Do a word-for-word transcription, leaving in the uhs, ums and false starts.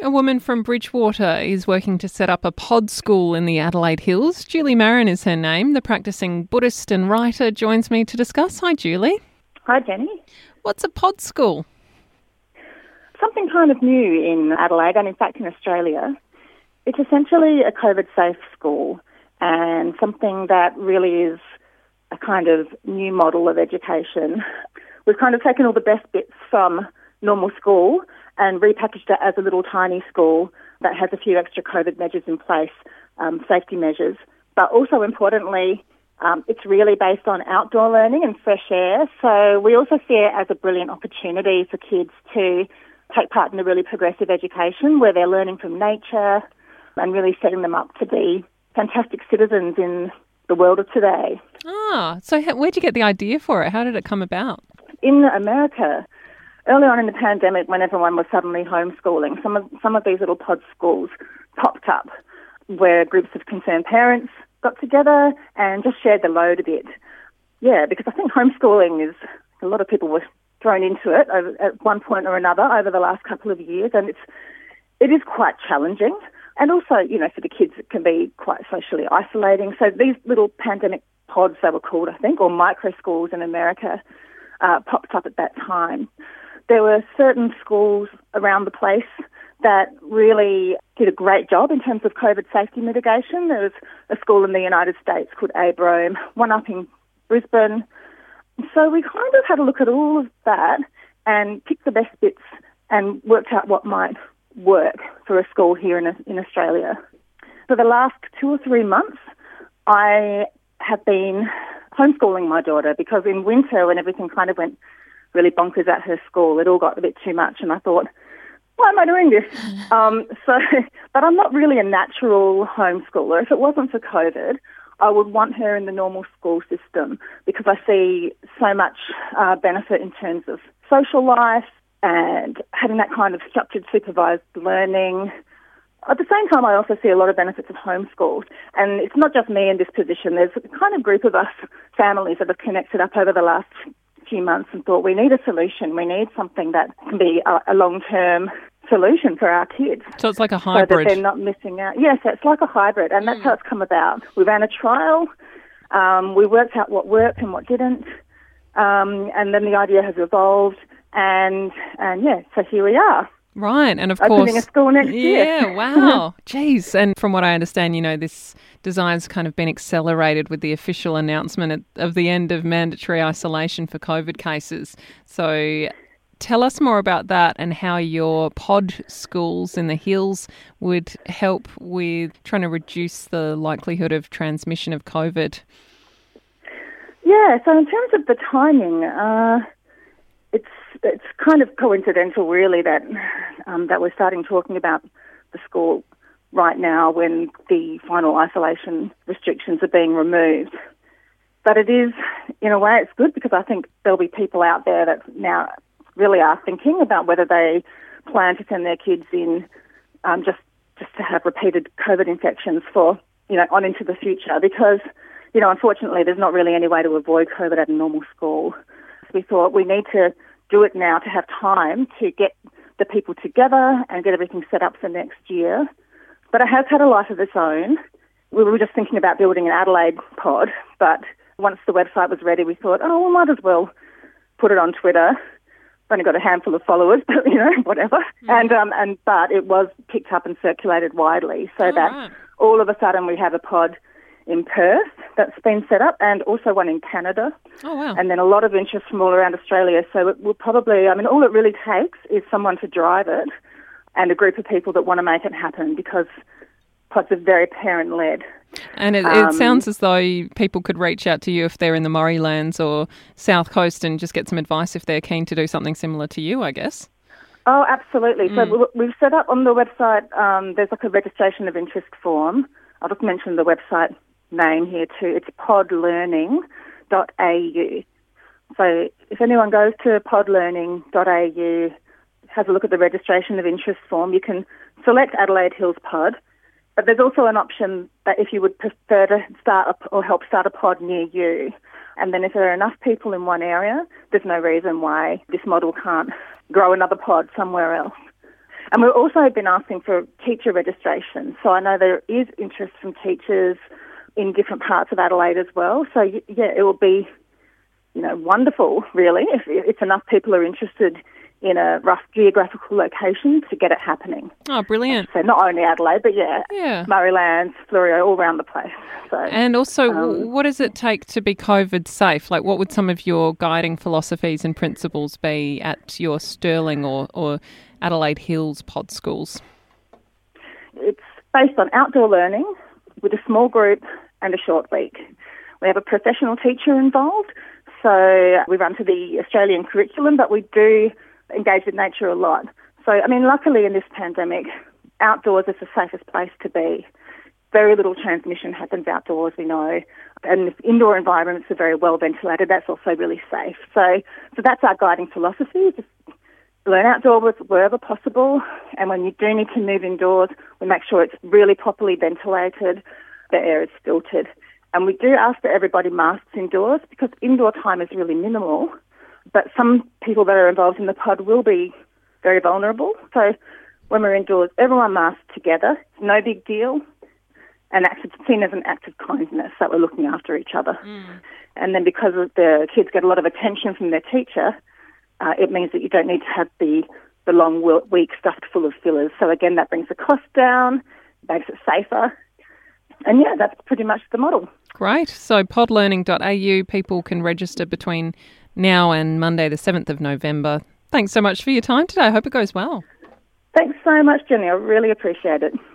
A woman from Bridgewater is working to set up a pod school in the Adelaide Hills. Julie Marin is her name. The practising Buddhist and writer joins me to discuss. Hi, Julie. Hi, Jenny. What's a pod school? Something kind of new in Adelaide and, in fact, in Australia. It's essentially a COVID-safe school and something that really is a kind of new model of education. We've kind of taken all the best bits from normal school and repackaged it as a little tiny school that has a few extra COVID measures in place, um, safety measures. But also importantly, um, it's really based on outdoor learning and fresh air. So we also see it as a brilliant opportunity for kids to take part in a really progressive education where they're learning from nature and really setting them up to be fantastic citizens in the world of today. Ah, so how, where'd you get the idea for it? How did it come about? In America, early on in the pandemic, when everyone was suddenly homeschooling, some of some of these little pod schools popped up where groups of concerned parents got together and just shared the load a bit. Yeah, because I think homeschooling is, a lot of people were thrown into it over, at one point or another over the last couple of years, and it's it is quite challenging. And also, you know, for the kids, it can be quite socially isolating. So these little pandemic pods, they were called, I think, or micro schools in America, uh, popped up at that time. There were certain schools around the place that really did a great job in terms of COVID safety mitigation. There was a school in the United States called Abrome, one up in Brisbane. So we kind of had a look at all of that and picked the best bits and worked out what might work for a school here in in Australia. For the last two or three months, I have been homeschooling my daughter because in winter, when everything kind of went really bonkers at her school, it all got a bit too much, and I thought, why am I doing this? um, so, but I'm not really a natural homeschooler. If it wasn't for COVID, I would want her in the normal school system because I see so much uh, benefit in terms of social life and having that kind of structured, supervised learning. At the same time, I also see a lot of benefits of homeschool. And it's not just me in this position. There's a kind of group of us families that have connected up over the last few months and thought we need a solution. We need something that can be a, a long-term solution for our kids. So it's like a hybrid. So that they're not missing out. Yes, it's like a hybrid, and that's mm. how it's come about. We ran a trial. Um, we worked out what worked and what didn't. Um, and then the idea has evolved. And, and yeah, so here we are. Right, and of Opening course... a school next yeah, year. Yeah, wow. Jeez. And from what I understand, you know, this design's kind of been accelerated with the official announcement at, of the end of mandatory isolation for COVID cases. So tell us more about that and how your pod schools in the hills would help with trying to reduce the likelihood of transmission of COVID. Yeah, so in terms of the timing, uh, it's it's kind of coincidental, really, that um, that we're starting talking about the school right now when the final isolation restrictions are being removed. But it is, in a way, it's good because I think there'll be people out there that now really are thinking about whether they plan to send their kids in um, just just to have repeated COVID infections for, you know, on into the future because, you know, unfortunately, there's not really any way to avoid COVID at a normal school. So we thought we need to do it now to have time to get the people together and get everything set up for next year. But it has had a life of its own. We were just thinking about building an Adelaide pod, but once the website was ready, we thought, oh, we might as well put it on Twitter. I've only got a handful of followers, but, you know, whatever. Mm. And um, and but it was picked up and circulated widely so oh, that right. all of a sudden we have a pod in Perth that's been set up and also one in Canada. Oh, wow. And then a lot of interest from all around Australia. So it will probably, I mean, all it really takes is someone to drive it and a group of people that want to make it happen because pods are very parent-led. And it, um, it sounds as though people could reach out to you if they're in the Murraylands or South Coast and just get some advice if they're keen to do something similar to you, I guess. Oh, absolutely. Mm. So we've set up on the website, um, there's like a registration of interest form. I'll just mention the website name here too. It's pod learning dot a u. So if anyone goes to pod learning dot a u, has a look at the registration of interest form, you can select Adelaide Hills Pod. But there's also an option that if you would prefer to start a, or help start a pod near you, and then if there are enough people in one area, there's no reason why this model can't grow another pod somewhere else. And we've also been asking for teacher registration. So I know there is interest from teachers in different parts of Adelaide as well. So, yeah, it will be, you know, wonderful, really, if, if enough people are interested in a rough geographical location to get it happening. Oh, brilliant. So not only Adelaide, but, yeah, yeah. Murraylands, Fleurieu, all around the place. So, and also, um, what does it take to be COVID safe? Like, what would some of your guiding philosophies and principles be at your Stirling or, or Adelaide Hills pod schools? It's based on outdoor learning with a small group and a short week. We have a professional teacher involved, so we run to the Australian curriculum, but we do engage with nature a lot. So, I mean, luckily in this pandemic, outdoors is the safest place to be. Very little transmission happens outdoors, we know, and indoor environments are very well ventilated. That's also really safe. So, so that's our guiding philosophy, just learn outdoors wherever possible, and when you do need to move indoors, we make sure it's really properly ventilated, the air is filtered. And we do ask that everybody masks indoors because indoor time is really minimal, but some people that are involved in the pod will be very vulnerable. So when we're indoors, everyone masks together, no big deal, and it's seen as an act of kindness that we're looking after each other. Mm. And then because the kids get a lot of attention from their teacher, uh, it means that you don't need to have the, the long week stuffed full of fillers. So again, that brings the cost down, makes it safer. And yeah, that's pretty much the model. Great. So pod learning dot a u, people can register between now and Monday the seventh of November. Thanks so much for your time today. I hope it goes well. Thanks so much, Jenny. I really appreciate it.